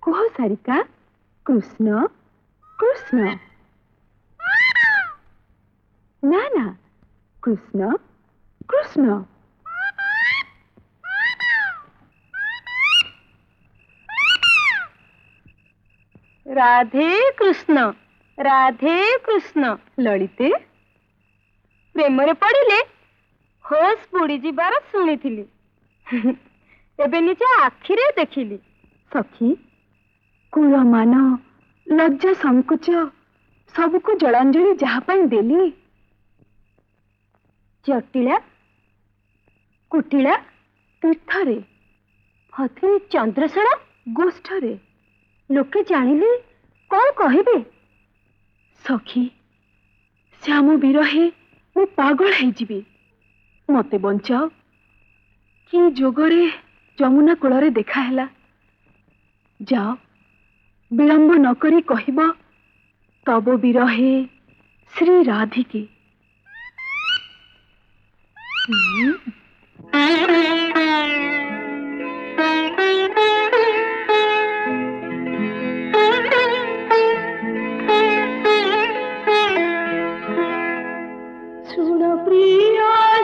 कुह सारिका कृष्ण कृष्ण ना ना कृष्ण कृष्ण राधे कृष्ण राधे कृष्ण ललिते प्रेम रे पड़िले होश बुड़ी जीवार शुणी एबे निजे आखिरे देखिली। सखी कुल मान लज्जा संकुच सबको जलांजलि जहाँ देली। जटिला कुटिला तीर्थरे हथी चंद्रशेला गोष्ठरे लोके जानिले कौन कहिबे? सखी श्याम विरहे मु पागल है जीवी मते बंचाओ कि जोगरे जमुना कूल देखाला। जाओ विलंब नकरी कहिबा तब विरहे श्री राधिके। सुन प्रिय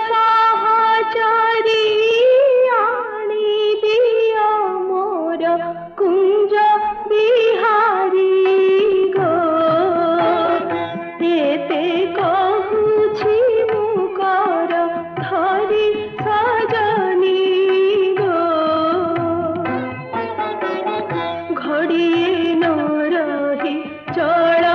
सहचरी आनी दिया मोर कुंज बिहारी गो एते कहूछि मुकर धरी सजनी गो घड़िए न रही चढ़ा